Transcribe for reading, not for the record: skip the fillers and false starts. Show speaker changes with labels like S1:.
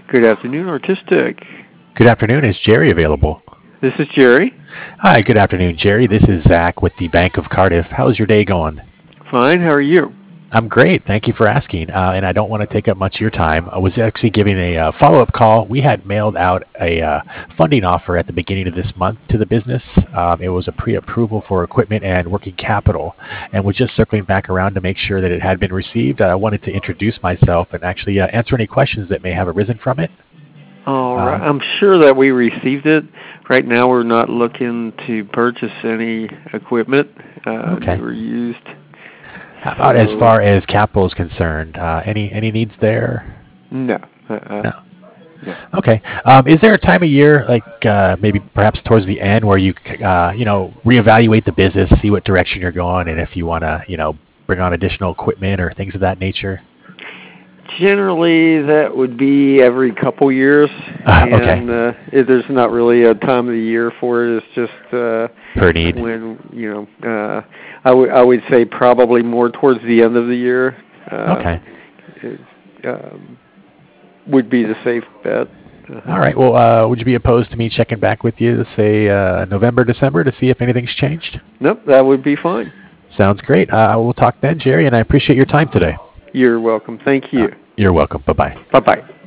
S1: Good afternoon, Artistic.
S2: Good afternoon. Is Jerry available?
S1: This is Jerry.
S2: Hi, good afternoon, Jerry. This is Zach with the Bank of Cardiff. How's your day going?
S1: Fine, how are you?
S2: I'm great. Thank you for asking. And I don't want to take up much of your time. I was actually giving a follow-up call. We had mailed out a funding offer at the beginning of this month to the business. It was a pre-approval for equipment and working capital, and we're just circling back around to make sure that it had been received. I wanted to introduce myself and actually answer any questions that may have arisen from it.
S1: All right. I'm sure that we received it. Right now we're not looking to purchase any equipment.
S2: Okay.
S1: They were used.
S2: How about as far as capital is concerned? Any needs there?
S1: No.
S2: No.
S1: No.
S2: Okay. Is there a time of year, like maybe perhaps towards the end, where you reevaluate the business, see what direction you're going, and if you want to bring on additional equipment or things of that nature?
S1: Generally, that would be every couple years.
S2: Okay.
S1: And there's not really a time of the year for it. It's just
S2: Per need.
S1: when I would say probably more towards the end of the year.
S2: Okay.
S1: Would be the safe bet.
S2: All right. Well, would you be opposed to me checking back with you, say November, December, to see if anything's changed?
S1: Nope, that would be fine.
S2: Sounds great. We'll talk then, Jerry, and I appreciate your time today.
S1: You're welcome. Thank you.
S2: You're welcome. Bye-bye.
S1: Bye-bye.